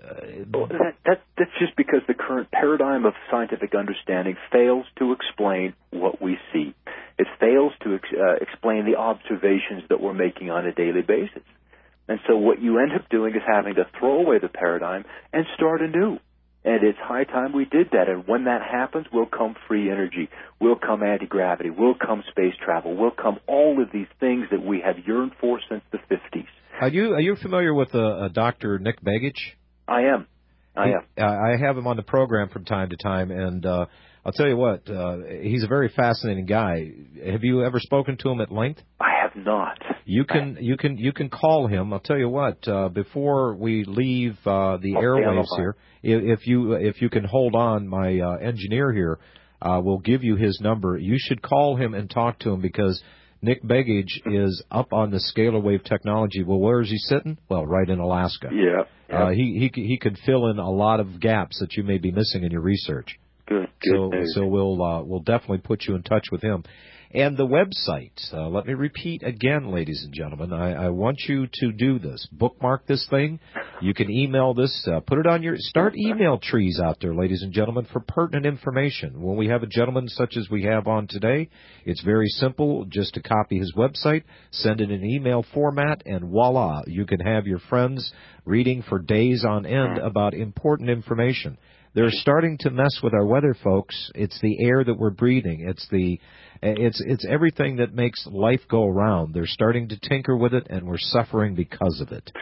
that's just because the current paradigm of scientific understanding fails to explain what we see. It fails to explain the observations that we're making on a daily basis. And so what you end up doing is having to throw away the paradigm and start anew. And it's high time we did that. And when that happens, will come free energy, will come anti-gravity, will come space travel, will come all of these things that we have yearned for since the 50s. Are you familiar with Dr. Nick Begich? I am. I have him on the program from time to time, and I'll tell you what, he's a very fascinating guy. Have you ever spoken to him at length? I have not. You can call him. I'll tell you what, before we leave the airwaves here, if you can hold on, my engineer here will give you his number. You should call him and talk to him because Nick Begich is up on the scalar wave technology. Well, where is he sitting? Well, right in Alaska. Yeah. He could fill in a lot of gaps that you may be missing in your research. Good. So we'll definitely put you in touch with him. And the website, let me repeat again, ladies and gentlemen, I want you to do this. Bookmark this thing. You can email this, put it on start email trees out there, ladies and gentlemen, for pertinent information. When we have a gentleman such as we have on today, it's very simple, just to copy his website, send it in email format, and voila, you can have your friends reading for days on end about important information. They're starting to mess with our weather, folks. It's the air that we're breathing. It's everything that makes life go around. They're starting to tinker with it, and we're suffering because of it.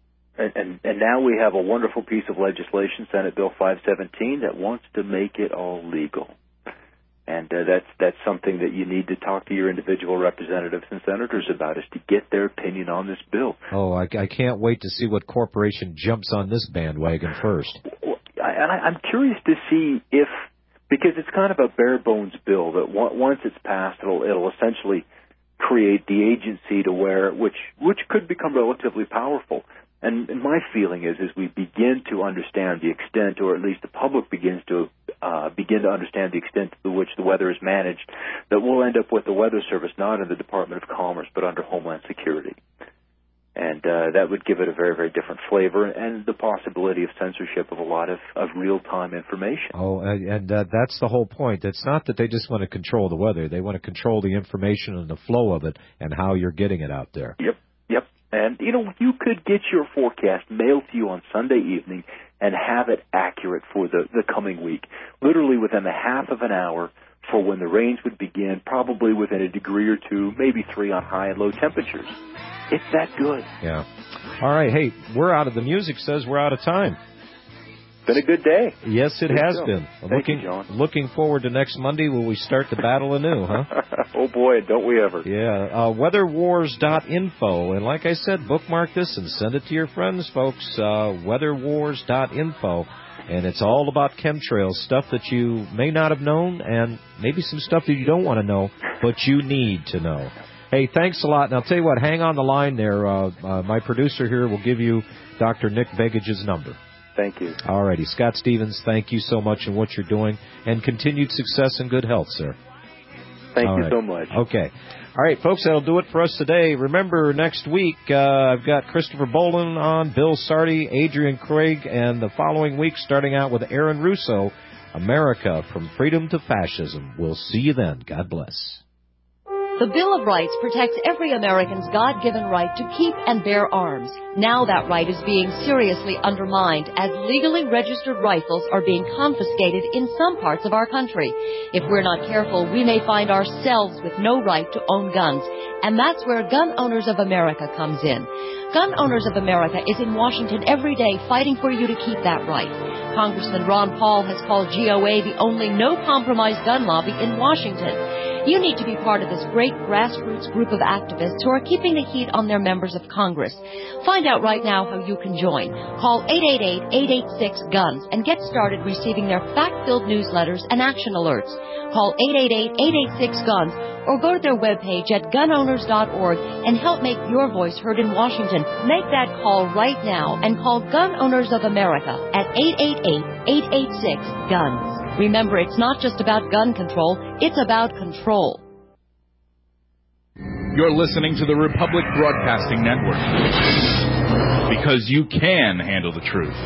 And now we have a wonderful piece of legislation, Senate Bill 517, that wants to make it all legal. And that's something that you need to talk to your individual representatives and senators about, is to get their opinion on this bill. Oh, I can't wait to see what corporation jumps on this bandwagon first. And I'm curious to see if, because it's kind of a bare bones bill that once it's passed, it'll essentially create the agency to where which could become relatively powerful. And my feeling is, as we begin to understand the extent, or at least the public begins to understand the extent to which the weather is managed, that we'll end up with the Weather Service not in the Department of Commerce but under Homeland Security. And that would give it a very, very different flavor and the possibility of censorship of a lot of real-time information. Oh, and that's the whole point. It's not that they just want to control the weather. They want to control the information and the flow of it and how you're getting it out there. Yep. And, you could get your forecast mailed to you on Sunday evening and have it accurate for the coming week, literally within a half of an hour for when the rains would begin, probably within a degree or two, maybe 3 on high and low temperatures. It's that good. Yeah. All right. Hey, the music says we're out of time. Been a good day. Yes, it has been. Thank you, John. Looking forward to next Monday when we start the battle anew, huh? Oh, boy, don't we ever. Yeah. Weatherwars.info. And like I said, bookmark this and send it to your friends, folks. Weatherwars.info. And it's all about chemtrails, stuff that you may not have known and maybe some stuff that you don't want to know, but you need to know. Hey, thanks a lot. And I'll tell you what, hang on the line there. My producer here will give you Dr. Nick Begich's number. Thank you. All righty. Scott Stevens, thank you so much in what you're doing, and continued success and good health, sir. Thank you so much. Okay. All right, folks, that'll do it for us today. Remember, next week, I've got Christopher Bolin on, Bill Sardi, Adrian Craig, and the following week, starting out with Aaron Russo, America from Freedom to Fascism. We'll see you then. God bless. The Bill of Rights protects every American's God-given right to keep and bear arms. Now that right is being seriously undermined as legally registered rifles are being confiscated in some parts of our country. If we're not careful, we may find ourselves with no right to own guns. And that's where Gun Owners of America comes in. Gun Owners of America is in Washington every day fighting for you to keep that right. Congressman Ron Paul has called GOA the only no-compromise gun lobby in Washington. You need to be part of this great grassroots group of activists who are keeping the heat on their members of Congress. Find out right now how you can join. Call 888-886-GUNS and get started receiving their fact-filled newsletters and action alerts. Call 888-886-GUNS or go to their webpage at gunowners.org and help make your voice heard in Washington. Make that call right now and call Gun Owners of America at 888-886-GUNS. Remember, it's not just about gun control, it's about control. You're listening to the Republic Broadcasting Network. Because you can handle the truth.